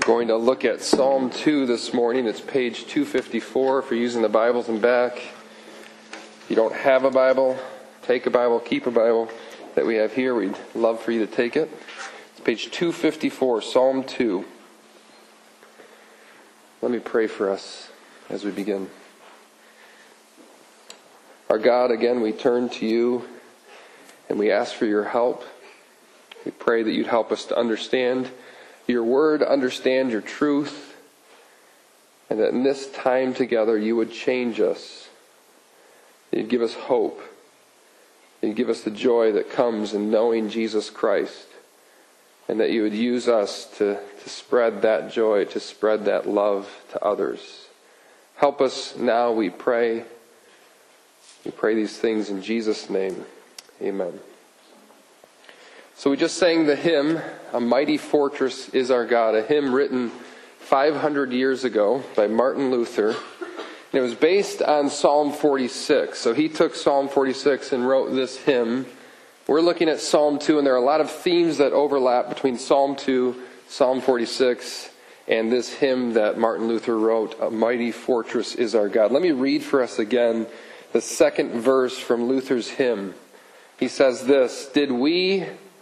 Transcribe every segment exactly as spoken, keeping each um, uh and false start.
Going to look at Psalm two this morning. It's page two fifty-four if you're using the Bibles in back. If you don't have a Bible, take a Bible, keep a Bible that we have here. We'd love for you to take it. It's page two fifty-four, Psalm two. Let me pray for us as we begin. Our God, again, we turn to you and we ask for your help. We pray that you'd help us to understand your word, understand your truth, and that in this time together you would change us. You'd give us hope. You'd give us the joy that comes in knowing Jesus Christ, and that you would use us to, to spread that joy, to spread that love to others. Help us now, we pray. We pray these things in Jesus' name. Amen. So we just sang the hymn, "A Mighty Fortress is Our God," a hymn written five hundred years ago by Martin Luther. And it was based on Psalm forty-six. So he took Psalm forty-six and wrote this hymn. We're looking at Psalm two, and there are a lot of themes that overlap between Psalm two, Psalm forty-six, and this hymn that Martin Luther wrote, "A Mighty Fortress is Our God." Let me read for us again the second verse from Luther's hymn. He says this: "Did we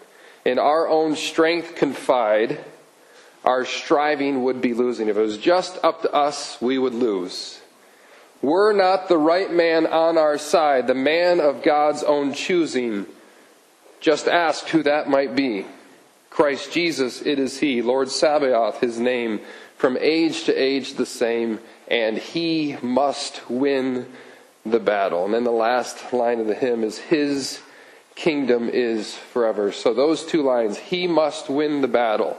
in our own strength confide, our striving would be losing." If it was just up to us, we would lose. "Were not the right man on our side, the man of God's own choosing, just ask who that might be. Christ Jesus, it is he, Lord Sabaoth, his name, from age to age the same, and he must win the battle." And then the last line of the hymn is, "His kingdom is forever." So those two lines, he must win the battle.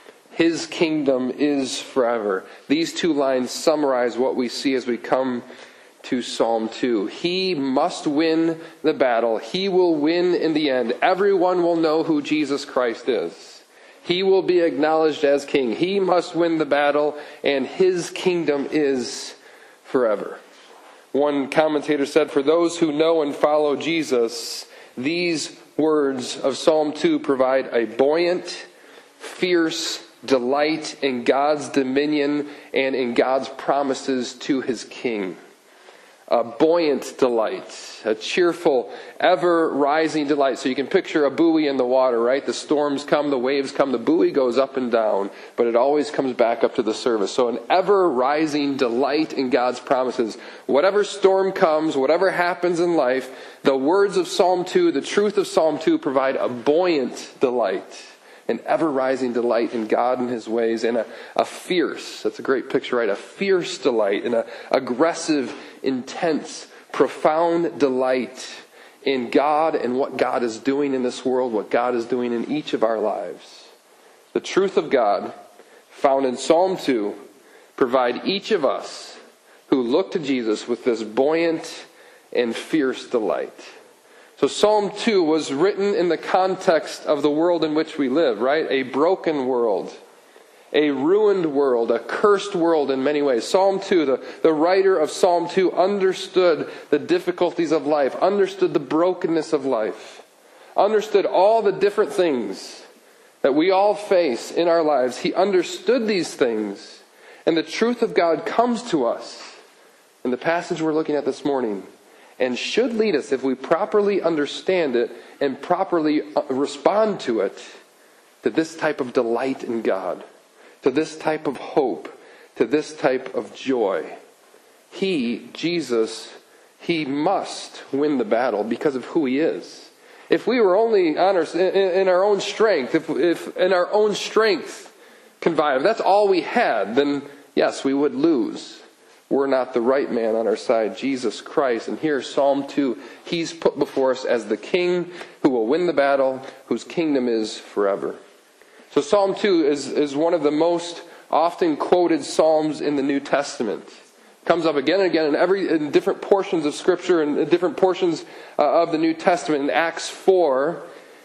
His kingdom is forever. These two lines summarize what we see as we come to Psalm two. He must win the battle. He will win in the end. Everyone will know who Jesus Christ is. He will be acknowledged as king. He must win the battle, and his kingdom is forever. One commentator said, "For those who know and follow Jesus, these words of Psalm two provide a buoyant, fierce delight in God's dominion and in God's promises to his king." A buoyant delight, a cheerful, ever-rising delight. So you can picture a buoy in the water, right? The storms come, the waves come, the buoy goes up and down, but it always comes back up to the surface. So an ever-rising delight in God's promises. Whatever storm comes, whatever happens in life, the words of Psalm two, the truth of Psalm two provide a buoyant delight, an ever-rising delight in God and his ways, and a, a fierce, that's a great picture, right? A fierce delight, and an aggressive, intense, profound delight in God and what God is doing in this world, what God is doing in each of our lives. The truth of God, found in Psalm two, provide each of us who look to Jesus with this buoyant and fierce delight. So Psalm two was written in the context of the world in which we live, right? A broken world, a ruined world, a cursed world in many ways. Psalm two, the, the writer of Psalm two understood the difficulties of life, understood the brokenness of life, understood all the different things that we all face in our lives. He understood these things, and the truth of God comes to us in the passage we're looking at this morning, and should lead us, if we properly understand it and properly respond to it, to this type of delight in God, to this type of hope, to this type of joy. He, Jesus, he must win the battle because of who he is. If we were only on our, in our own strength, if, if in our own strength convive, if that's all we had, then yes, we would lose. We're not the right man on our side, Jesus Christ. And here, Psalm two, he's put before us as the king who will win the battle, whose kingdom is forever. So Psalm two is, is one of the most often quoted psalms in the New Testament. It comes up again and again in every in different portions of Scripture and different portions uh, of the New Testament. In Acts four,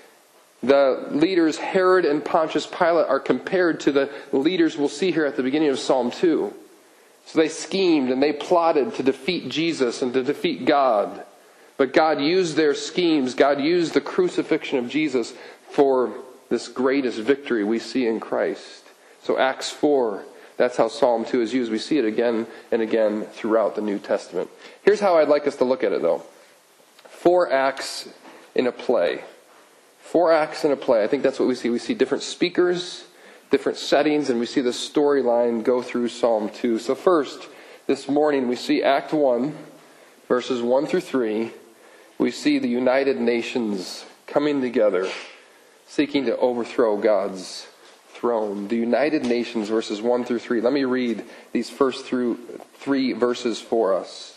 the leaders Herod and Pontius Pilate are compared to the leaders we'll see here at the beginning of Psalm two. So they schemed and they plotted to defeat Jesus and to defeat God. But God used their schemes. God used the crucifixion of Jesus for this greatest victory we see in Christ. So Acts four, that's how Psalm two is used. We see it again and again throughout the New Testament. Here's how I'd like us to look at it, though. Four acts in a play. Four acts in a play. I think that's what we see. We see different speakers, different settings, and we see the storyline go through Psalm two. So first, this morning, we see Act one, verses one through three. We see the United Nations coming together, seeking to overthrow God's throne. The United Nations, verses one through three. Let me read these first through three verses for us.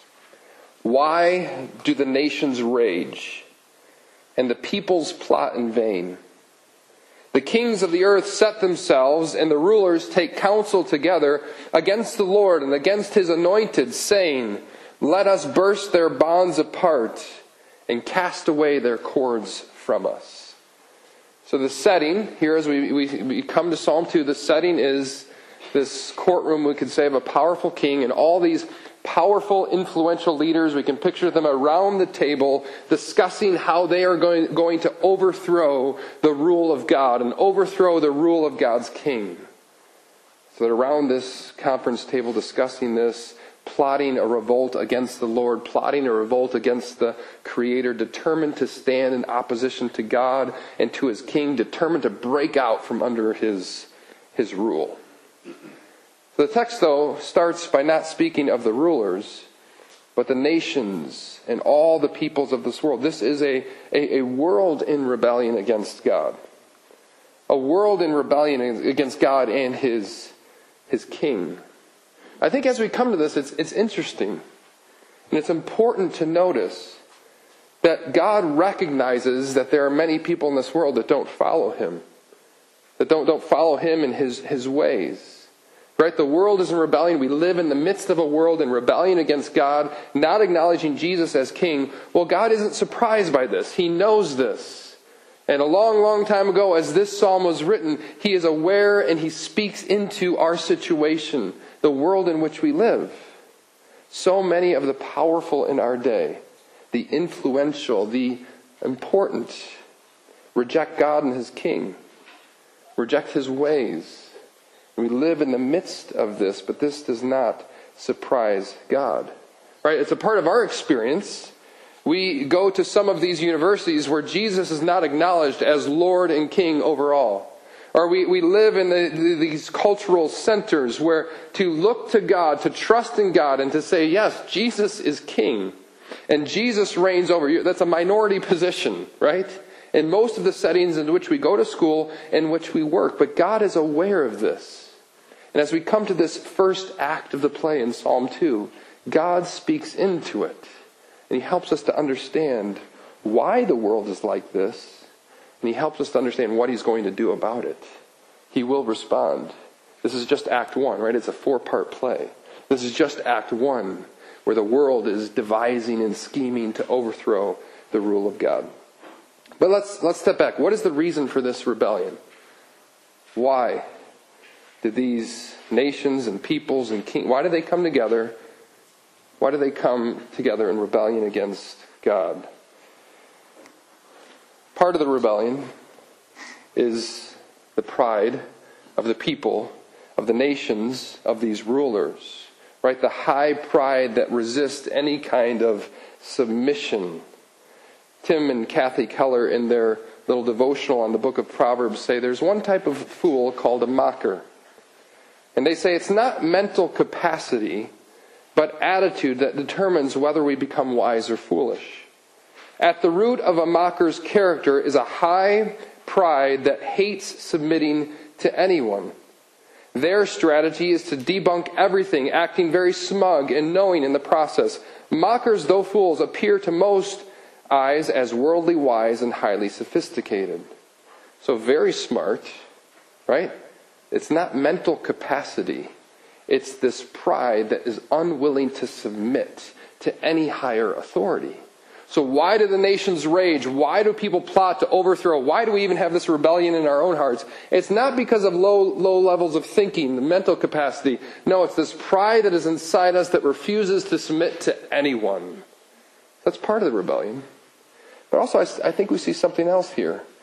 Why do the nations rage, and the peoples plot in vain? The kings of the earth set themselves, and the rulers take counsel together against the Lord and against his anointed, saying, let us burst their bonds apart and cast away their cords from us. So the setting, here as we, we, we come to Psalm two, the setting is this courtroom, we could say, of a powerful king, and all these powerful, influential leaders, we can picture them around the table discussing how they are going, going to overthrow the rule of God and overthrow the rule of God's king. So that around this conference table discussing this, plotting a revolt against the Lord, plotting a revolt against the Creator, determined to stand in opposition to God and to his king, determined to break out from under his, his rule. The text, though, starts by not speaking of the rulers, but the nations and all the peoples of this world. This is a, a, a world in rebellion against God. A world in rebellion against God and his, his king. I think as we come to this, it's, it's interesting. And it's important to notice that God recognizes that there are many people in this world that don't follow him. That don't, don't follow him in his, his ways. Right? The world is in rebellion. We live in the midst of a world in rebellion against God, not acknowledging Jesus as king. Well, God isn't surprised by this. He knows this. And a long, long time ago, as this psalm was written, he is aware and he speaks into our situation, the world in which we live. So many of the powerful in our day, the influential, the important, reject God and his king, reject his ways. We live in the midst of this, but this does not surprise God. Right? It's a part of our experience. We go to some of these universities where Jesus is not acknowledged as Lord and King over all. Or we, we live in the, the, these cultural centers where to look to God, to trust in God, and to say, yes, Jesus is King. And Jesus reigns over you. That's a minority position, right? In most of the settings in which we go to school, in which we work. But God is aware of this. And as we come to this first act of the play in Psalm two, God speaks into it. And he helps us to understand why the world is like this. And he helps us to understand what he's going to do about it. He will respond. This is just Act one, right? It's a four-part play. This is just Act one, where the world is devising and scheming to overthrow the rule of God. But let's let's step back. What is the reason for this rebellion? Why did these nations and peoples and kings, why did they come together? Why did they come together in rebellion against God? Part of the rebellion is the pride of the people, of the nations, of these rulers. Right? The high pride that resists any kind of submission. Tim and Kathy Keller, in their little devotional on the book of Proverbs, say there's one type of fool called a mocker. And they say it's not mental capacity, but attitude that determines whether we become wise or foolish. At the root of a mocker's character is a high pride that hates submitting to anyone. Their strategy is to debunk everything, acting very smug and knowing in the process. Mockers, though fools, appear to most eyes as worldly wise and highly sophisticated. So very smart, right? It's not mental capacity. It's this pride that is unwilling to submit to any higher authority. So why do the nations rage? Why do people plot to overthrow? Why do we even have this rebellion in our own hearts? It's not because of low, low levels of thinking, the mental capacity. No, it's this pride that is inside us that refuses to submit to anyone. That's part of the rebellion. But also, I, I think we see something else here.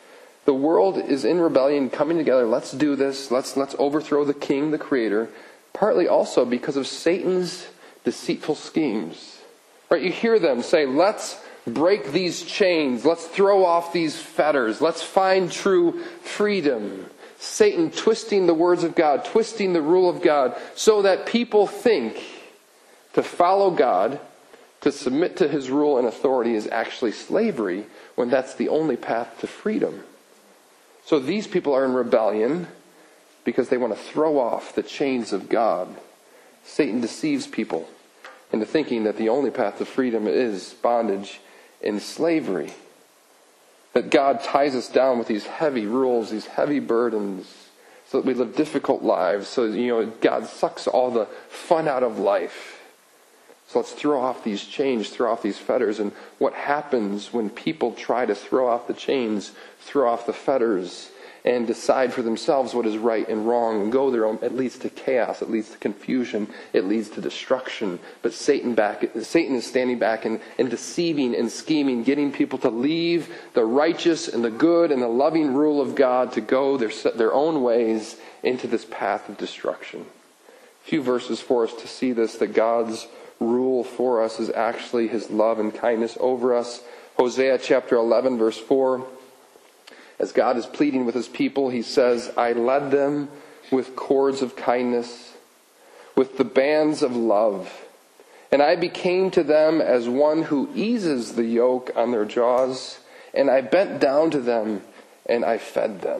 The world is in rebellion, coming together. Let's do this. Let's, let's overthrow the king, the creator. Partly also because of Satan's deceitful schemes. Right? You hear them say, let's break these chains. Let's throw off these fetters. Let's find true freedom. Satan twisting the words of God, twisting the rule of God, so that people think to follow God, to submit to his rule and authority is actually slavery, when that's the only path to freedom. So these people are in rebellion because they want to throw off the chains of God. Satan deceives people into thinking that the only path to freedom is bondage and slavery. That God ties us down with these heavy rules, these heavy burdens, so that we live difficult lives. So, you know, God sucks all the fun out of life. So let's throw off these chains, throw off these fetters. And what happens when people try to throw off the chains, throw off the fetters, and decide for themselves what is right and wrong, and go their own, it leads to chaos, it leads to confusion, it leads to destruction. But Satan back, Satan is standing back and, and deceiving and scheming, getting people to leave the righteous and the good and the loving rule of God to go their, their own ways into this path of destruction. A few verses for us to see this, that God's rule for us is actually his love and kindness over us. Hosea chapter eleven verse four. As God is pleading with his people, he says, I led them with cords of kindness, with the bands of love. And I became to them as one who eases the yoke on their jaws. And I bent down to them and I fed them.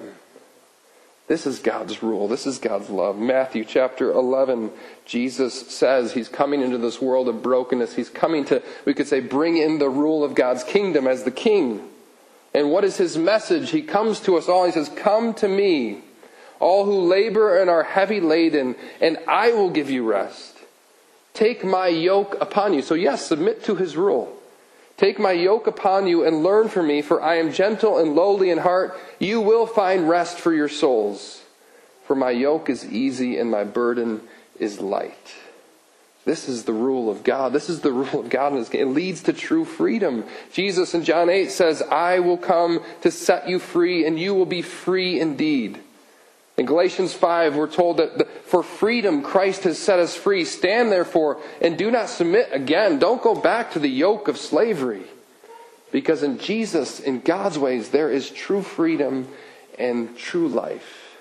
This is God's rule. This is God's love. Matthew chapter eleven, Jesus says he's coming into this world of brokenness. He's coming to, we could say, bring in the rule of God's kingdom as the king. And what is his message? He comes to us all. He says, come to me, all who labor and are heavy laden, and I will give you rest. Take my yoke upon you. So yes, submit to his rule. Take my yoke upon you and learn from me, for I am gentle and lowly in heart. You will find rest for your souls. For my yoke is easy and my burden is light. This is the rule of God. This is the rule of God. And it leads to true freedom. Jesus in John eight says, I will come to set you free and you will be free indeed. In Galatians five, we're told that the, for freedom Christ has set us free. Stand therefore and do not submit again. Don't go back to the yoke of slavery. Because in Jesus, in God's ways, there is true freedom and true life.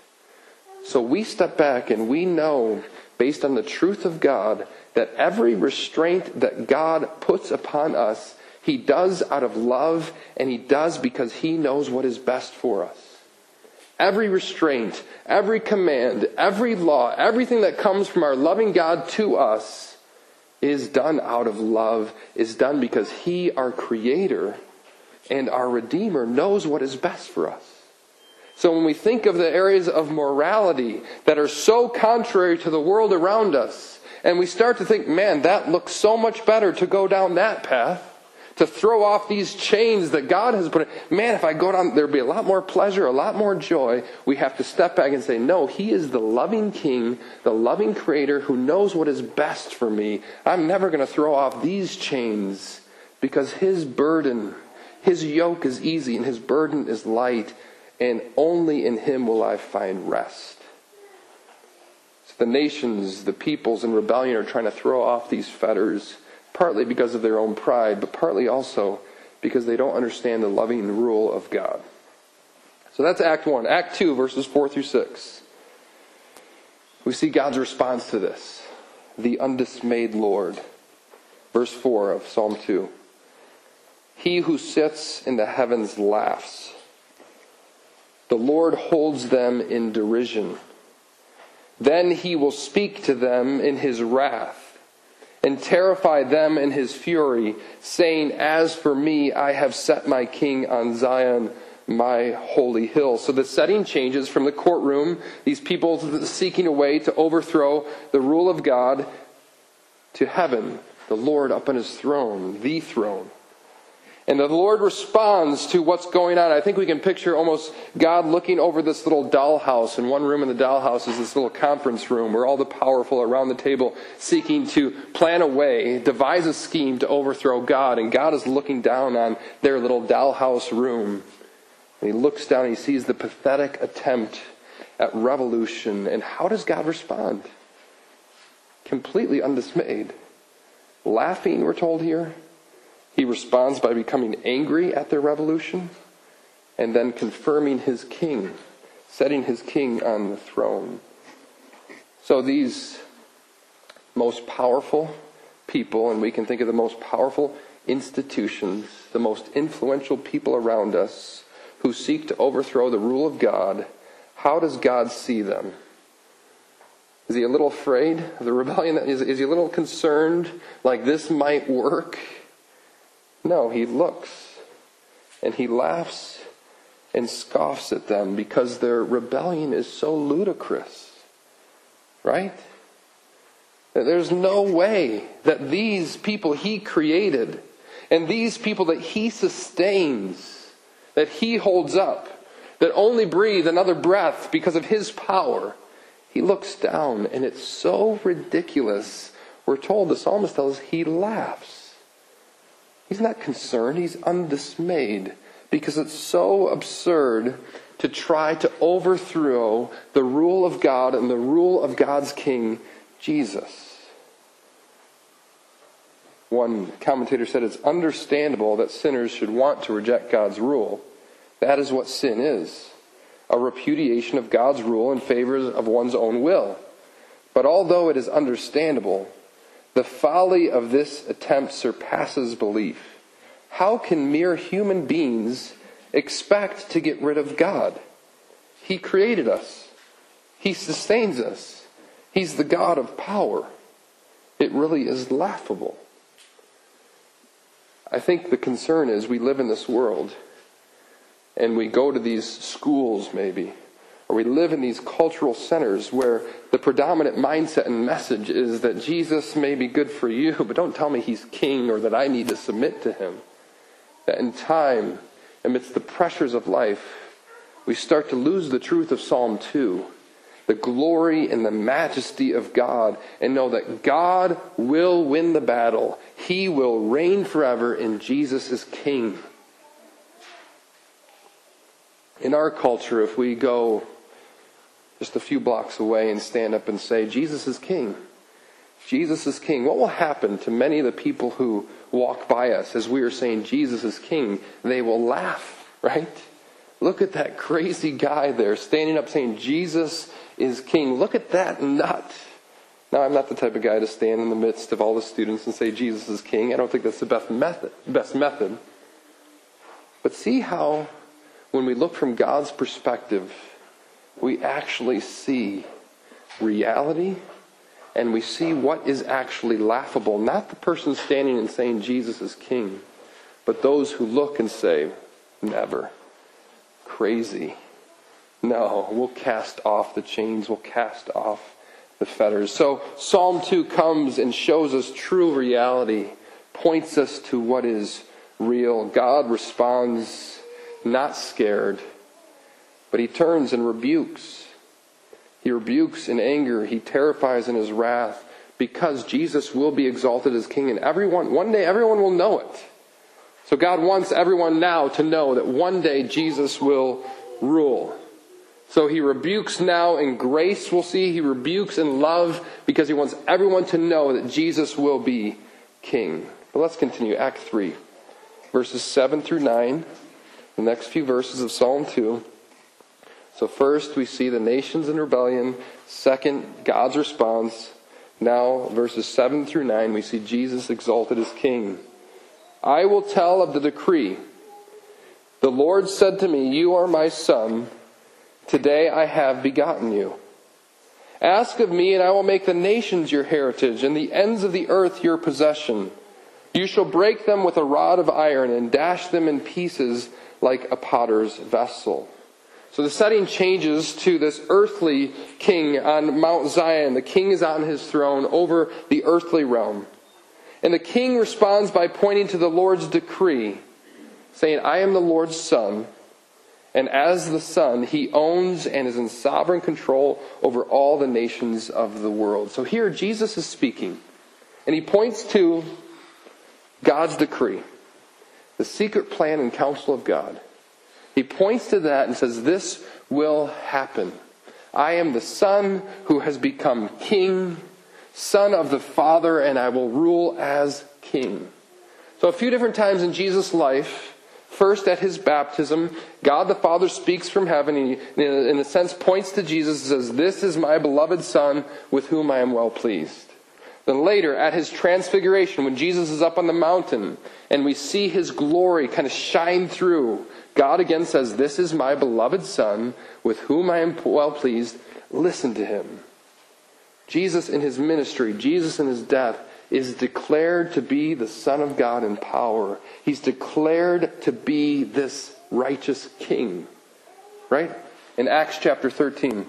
So we step back and we know, based on the truth of God, that every restraint that God puts upon us, he does out of love, and he does because he knows what is best for us. Every restraint, every command, every law, everything that comes from our loving God to us is done out of love, is done because he, our Creator and our Redeemer, knows what is best for us. So when we think of the areas of morality that are so contrary to the world around us, and we start to think, man, that looks so much better to go down that path, to throw off these chains that God has put in. Man, if I go down, there'll be a lot more pleasure, a lot more joy. We have to step back and say, no, he is the loving King, the loving Creator who knows what is best for me. I'm never going to throw off these chains because his burden, his yoke is easy and his burden is light, and only in him will I find rest. The nations, the peoples in rebellion are trying to throw off these fetters, partly because of their own pride, but partly also because they don't understand the loving rule of God. So that's Act one. Act two, verses four through six. We see God's response to this. The undismayed Lord. Verse four of Psalm two. He who sits in the heavens laughs. The Lord holds them in derision. Then he will speak to them in his wrath and terrify them in his fury, saying, as for me, I have set my king on Zion, my holy hill. So the setting changes from the courtroom, these people seeking a way to overthrow the rule of God, to heaven, the Lord up on his throne, the throne. And the Lord responds to what's going on. I think we can picture almost God looking over this little dollhouse. And one room in the dollhouse is this little conference room where all the powerful are around the table seeking to plan a way, devise a scheme to overthrow God. And God is looking down on their little dollhouse room. And he looks down and he sees the pathetic attempt at revolution. And how does God respond? Completely undismayed. Laughing, we're told here. He responds by becoming angry at their revolution and then confirming his king, setting his king on the throne. So these most powerful people, and we can think of the most powerful institutions, the most influential people around us who seek to overthrow the rule of God, how does God see them? Is he a little afraid of the rebellion? Is, is he a little concerned, like this might work? No, he looks and he laughs and scoffs at them because their rebellion is so ludicrous. Right? There's no way that these people he created and these people that he sustains, that he holds up, that only breathe another breath because of his power, he looks down and it's so ridiculous. We're told, the psalmist tells us, he laughs. He's not concerned, he's undismayed because it's so absurd to try to overthrow the rule of God and the rule of God's King, Jesus. One commentator said it's understandable that sinners should want to reject God's rule. That is what sin is. A repudiation of God's rule in favor of one's own will. But although it is understandable, the folly of this attempt surpasses belief. How can mere human beings expect to get rid of God? He created us. He sustains us. He's the God of power. It really is laughable. I think the concern is we live in this world and we go to these schools maybe, or we live in these cultural centers where the predominant mindset and message is that Jesus may be good for you, but don't tell me he's king or that I need to submit to him. That in time, amidst the pressures of life, we start to lose the truth of Psalm two, the glory and the majesty of God, and know that God will win the battle. He will reign forever, and Jesus is king. In our culture, if we go just a few blocks away and stand up and say, Jesus is king, Jesus is king, what will happen to many of the people who walk by us as we are saying Jesus is king? They will laugh, right? Look at that crazy guy there standing up saying Jesus is king. Look at that nut. Now, I'm not the type of guy to stand in the midst of all the students and say Jesus is king. I don't think that's the best method. Best method. But see how when we look from God's perspective, we actually see reality and we see what is actually laughable. Not the person standing and saying Jesus is king, but those who look and say, never. Crazy. No, we'll cast off the chains. We'll cast off the fetters. So Psalm two comes and shows us true reality, points us to what is real. God responds not scared, but he turns and rebukes. He rebukes in anger. He terrifies in his wrath because Jesus will be exalted as king, and everyone, one day everyone will know it. So God wants everyone now to know that one day Jesus will rule. So he rebukes now in grace, we'll see. He rebukes in love because he wants everyone to know that Jesus will be king. But let's continue. Act three, verses seven through nine. The next few verses of Psalm two. So first we see the nations in rebellion. Second, God's response. Now, verses seven through nine, we see Jesus exalted as king. I will tell of the decree. The Lord said to me, you are my son. Today I have begotten you. Ask of me, and I will make the nations your heritage, and the ends of the earth your possession. You shall break them with a rod of iron, and dash them in pieces like a potter's vessel. So the setting changes to this earthly king on Mount Zion. The king is on his throne over the earthly realm. And the king responds by pointing to the Lord's decree, saying, I am the Lord's son. And as the son, he owns and is in sovereign control over all the nations of the world. So here Jesus is speaking. And he points to God's decree. The secret plan and counsel of God. He points to that and says, this will happen. I am the Son who has become king, Son of the Father, and I will rule as king. So a few different times in Jesus' life, first at his baptism, God the Father speaks from heaven. He, in a sense, points to Jesus and says, this is my beloved Son with whom I am well pleased. Then later, at his transfiguration, when Jesus is up on the mountain and we see his glory kind of shine through, God again says, this is my beloved Son with whom I am well pleased. Listen to him. Jesus in his ministry, Jesus in his death, is declared to be the Son of God in power. He's declared to be this righteous king. Right? In Acts chapter thirteen,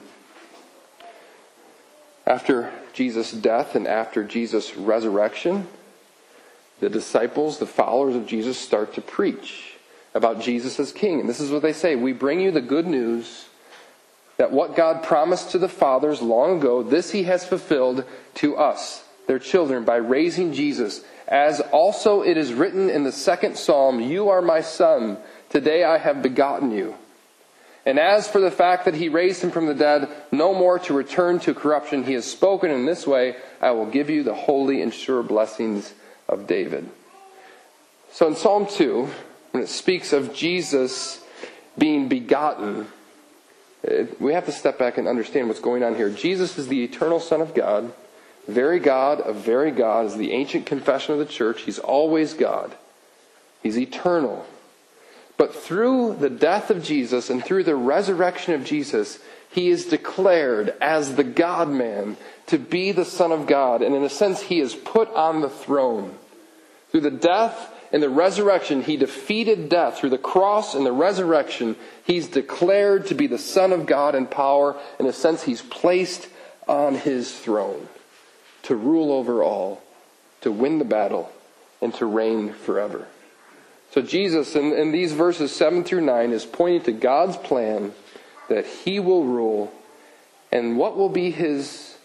after Jesus' death and after Jesus' resurrection, the disciples, the followers of Jesus, start to preach about Jesus as king. And this is what they say: we bring you the good news that what God promised to the fathers long ago, this he has fulfilled to us, their children, by raising Jesus. As also it is written in the second psalm, you are my son, today I have begotten you. And as for the fact that he raised him from the dead, no more to return to corruption, he has spoken in this way, I will give you the holy and sure blessings of David. So in Psalm two, when it speaks of Jesus being begotten, we have to step back and understand what's going on here. Jesus is the eternal Son of God, very God of very God, is the ancient confession of the church. He's always God. He's eternal. But through the death of Jesus and through the resurrection of Jesus, he is declared as the God-man to be the Son of God. And in a sense, he is put on the throne. Through the death and the resurrection, he defeated death. Through the cross and the resurrection, he's declared to be the Son of God in power. In a sense, he's placed on his throne to rule over all, to win the battle, and to reign forever. So Jesus, in, in these verses seven through nine, is pointing to God's plan that he will rule, and what will be his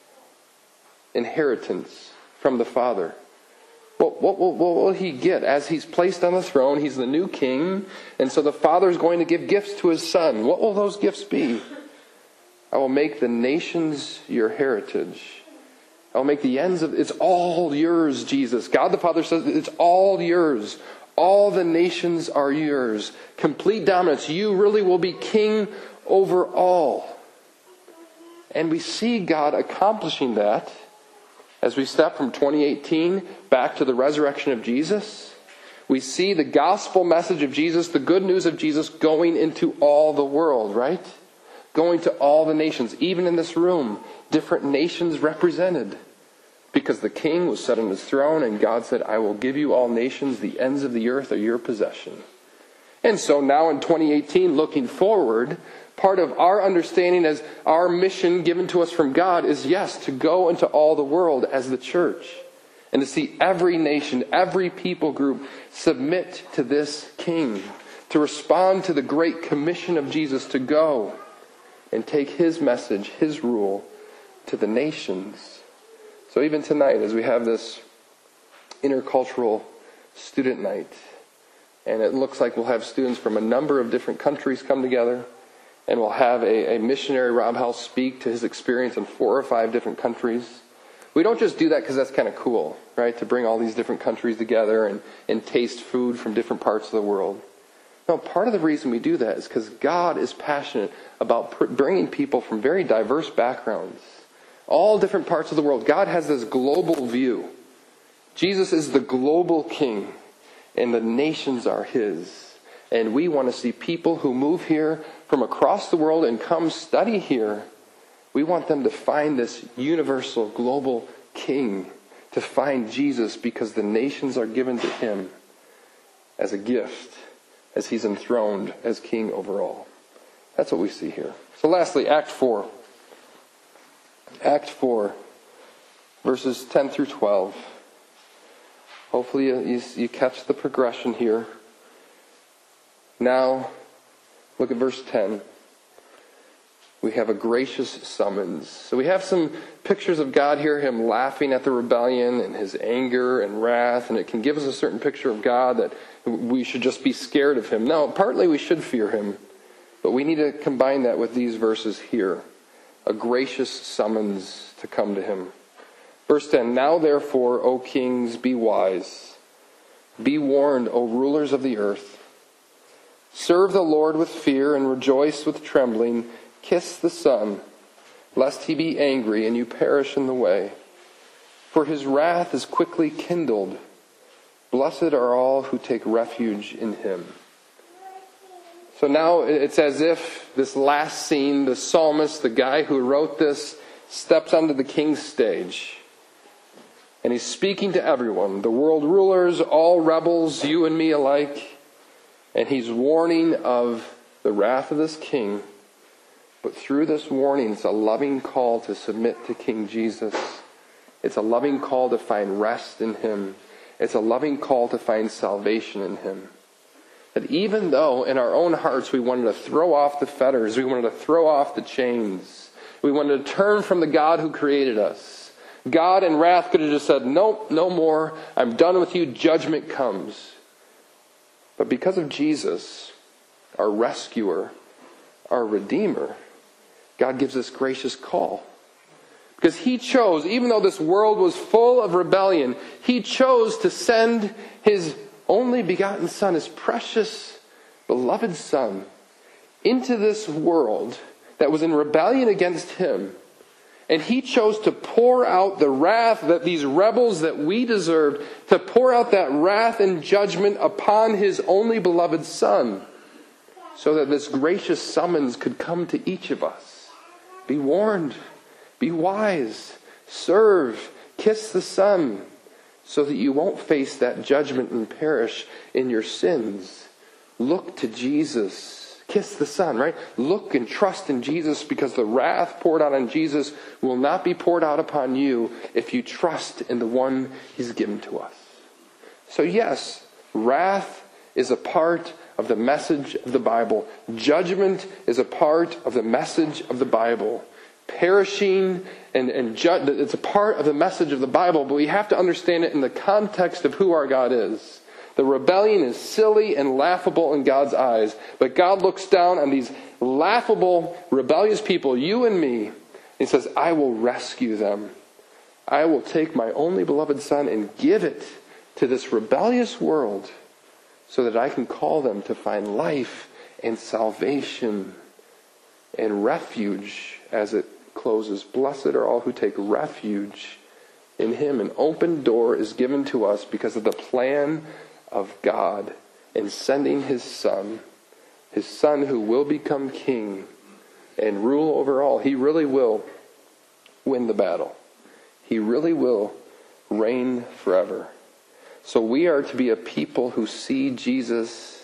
inheritance from the Father. What, what, what, what will he get as he's placed on the throne? He's the new king, and so the Father is going to give gifts to his Son. What will those gifts be? I will make the nations your heritage. I will make the ends of... It's all yours, Jesus. God the Father says it's all yours. All the nations are yours. Complete dominance. You really will be king over all. And we see God accomplishing that as we step from twenty eighteen back to the resurrection of Jesus. We see the gospel message of Jesus, the good news of Jesus, going into all the world, right? Going to all the nations. Even in this room, different nations represented. Because the king was set on his throne and God said, I will give you all nations, the ends of the earth are your possession. And so now in twenty eighteen, looking forward, part of our understanding as our mission given to us from God is, yes, to go into all the world as the church. And to see every nation, every people group submit to this king. To respond to the great commission of Jesus to go and take his message, his rule to the nations. So even tonight, as we have this intercultural student night, and it looks like we'll have students from a number of different countries come together, and we'll have a, a missionary, Rob House, speak to his experience in four or five different countries. We don't just do that because that's kind of cool, right? To bring all these different countries together and, and taste food from different parts of the world. No, part of the reason we do that is because God is passionate about pr- bringing people from very diverse backgrounds. All different parts of the world. God has this global view. Jesus is the global king, and the nations are his. And we want to see people who move here from across the world and come study here. We want them to find this universal, global king, to find Jesus, because the nations are given to him as a gift, as he's enthroned as king over all. That's what we see here. So lastly, Act four. Act four, verses ten through twelve. Hopefully you, you, you catch the progression here. Now, look at verse ten. We have a gracious summons. So we have some pictures of God here, him laughing at the rebellion and his anger and wrath, and it can give us a certain picture of God that we should just be scared of him. No, partly we should fear him, but we need to combine that with these verses here. A gracious summons to come to him. Verse ten, now therefore, O kings, be wise. Be warned, O rulers of the earth. Serve the Lord with fear and rejoice with trembling. Kiss the Son, lest he be angry and you perish in the way. For his wrath is quickly kindled. Blessed are all who take refuge in him. So now it's as if this last scene, the psalmist, the guy who wrote this, steps onto the king's stage. And he's speaking to everyone, the world rulers, all rebels, you and me alike. And he's warning of the wrath of this king. But through this warning, it's a loving call to submit to King Jesus. It's a loving call to find rest in him. It's a loving call to find salvation in him. That even though in our own hearts we wanted to throw off the fetters, we wanted to throw off the chains, we wanted to turn from the God who created us, God in wrath could have just said, nope, no more. I'm done with you. Judgment comes. But because of Jesus, our rescuer, our redeemer, God gives this gracious call. Because he chose, even though this world was full of rebellion, he chose to send his only begotten Son, his precious, beloved Son, into this world that was in rebellion against him. And he chose to pour out the wrath that these rebels that we deserved, to pour out that wrath and judgment upon his only beloved Son, so that this gracious summons could come to each of us. Be warned, be wise, serve, kiss the Son, so that you won't face that judgment and perish in your sins. Look to Jesus. Kiss the Son, right? Look and trust in Jesus, because the wrath poured out on Jesus will not be poured out upon you if you trust in the one he's given to us. So yes, wrath is a part of the message of the Bible. Judgment is a part of the message of the Bible. Perishing and, and ju- it's a part of the message of the Bible, but we have to understand it in the context of who our God is. The rebellion is silly and laughable in God's eyes. But God looks down on these laughable, rebellious people, you and me, and he says, I will rescue them. I will take my only beloved Son and give it to this rebellious world so that I can call them to find life and salvation and refuge as it closes. Blessed are all who take refuge in him. An open door is given to us because of the plan of God in sending his Son, his Son who will become king and rule over all. He really will win the battle. He really will reign forever. So we are to be a people who see Jesus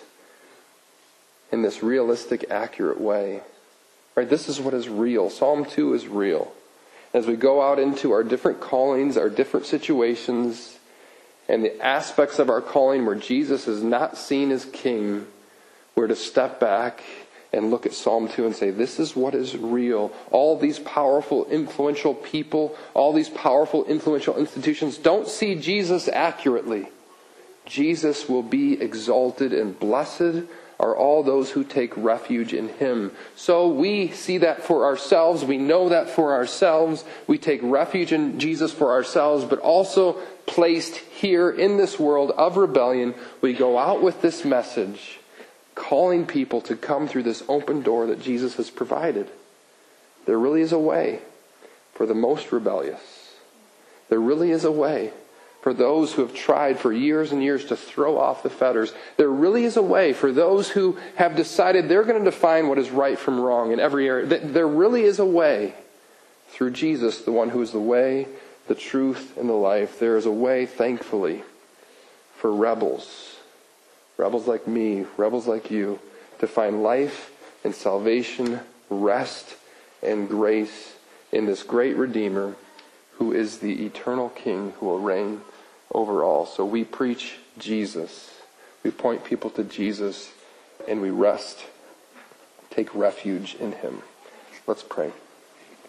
in this realistic, accurate way. Right? This is what is real. Psalm two is real. As we go out into our different callings, our different situations, and the aspects of our calling where Jesus is not seen as king, we're to step back and look at Psalm two and say, this is what is real. All these powerful, influential people, all these powerful, influential institutions don't see Jesus accurately. Jesus will be exalted, and blessed are all those who take refuge in him. So we see that for ourselves. We know that for ourselves. We take refuge in Jesus for ourselves, but also placed here in this world of rebellion, we go out with this message, calling people to come through this open door that Jesus has provided. There really is a way for the most rebellious. There really is a way for those who have tried for years and years to throw off the fetters. There really is a way for those who have decided they're going to define what is right from wrong in every area. There really is a way through Jesus, the one who is the way, the truth, and the life. There is a way, thankfully, for rebels, rebels like me, rebels like you, to find life and salvation, rest and grace in this great Redeemer who is the eternal King who will reign over all. So we preach Jesus. We point people to Jesus, and we rest, take refuge in him. Let's pray.